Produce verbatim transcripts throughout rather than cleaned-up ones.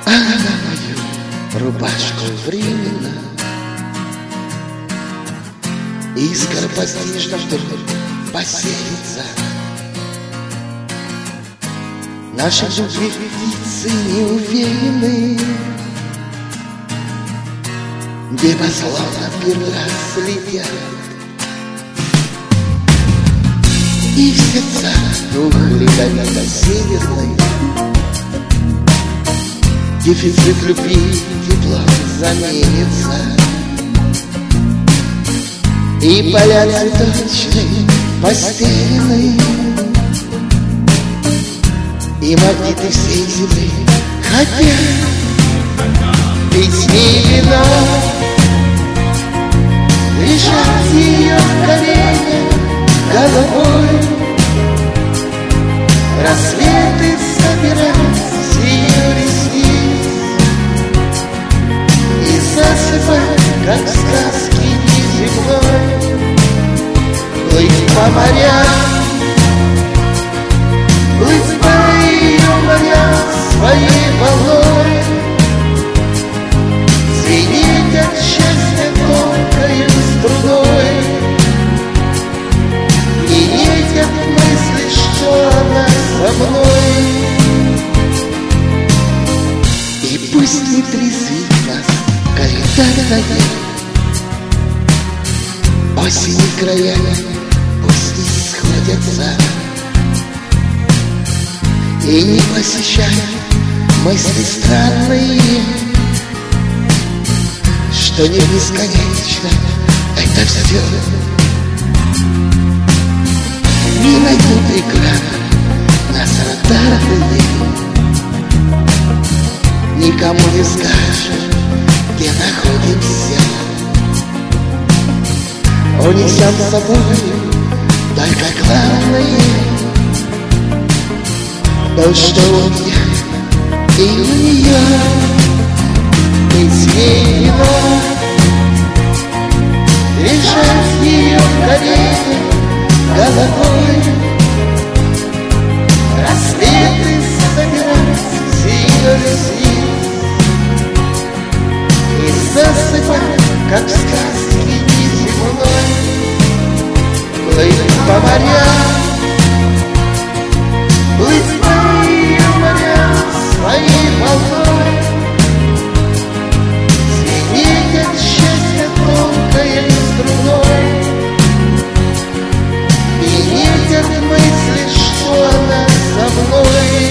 а на мою рубашку временно и скоропостижно вдруг поселится. Наши любви птицы неуверенные, небословно первый раз летят, и в сердца дух ледовито-северный дефицит любви теплом заменится. И поля цветочные постеленные, и магниты всей земли хотят пить и вино, лежать ее в коленях головой, рассветы собирать с ее ресниц и засыпать, как в сказке неземной, плыть по морям, плыть по ее морям своей волной, звенеть от счастья тонкою струной, и неть от мысли, что она со мной. И пусть не трезвит нас коридор, осени краями пусть не сходятся, и не посещают мысли странные, что не бесконечно это все. Не найдут экрана нас радарные, никому не скажем, где находимся. Унесем с собой только главное, то, что у меня и у нее, пить ей вино, лежать в ее коленях головой, рассветы собирать с ее ресниц и засыпать, как в сказке неземной, плыть по морям, плыть по ее морям своей волной, звенеть от счастья тонкой струной, и неть от мысли, что она со мной.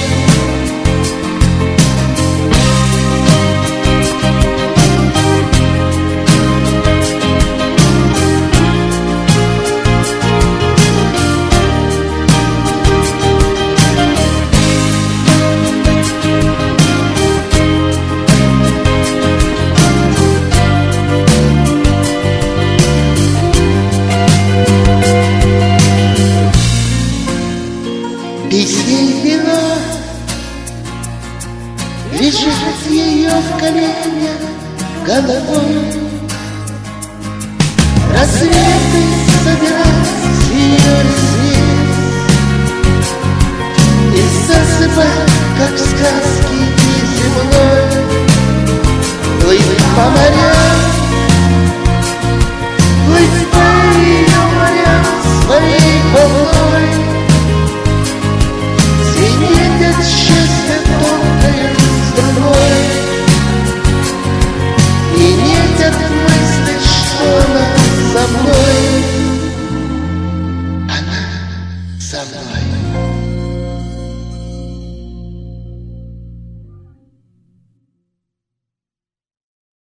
Пить ей вино, лежать ее в коленях головой, рассветы собирать с ее ресниц и засыпать, как в сказке неземной, плыть по морям, плыть по ее морям своей волной,